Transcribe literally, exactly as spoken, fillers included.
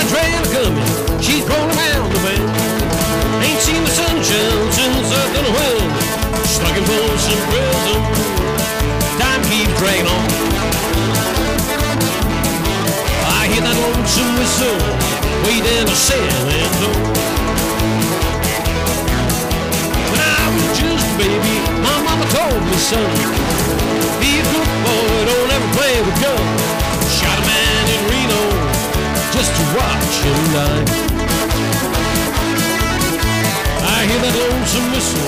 train coming, she's rolling down the bend. Ain't seen the sunshine since I've done a wind. Stuck in Folsom Prison, time keeps dragging on. I hear that lonesome whistle way down to San Antonio. When I was just a baby, my mama told me, son, be a good boy, don't ever play with guns. Shot a man in Reno just to watch him die. I hear that lonesome whistle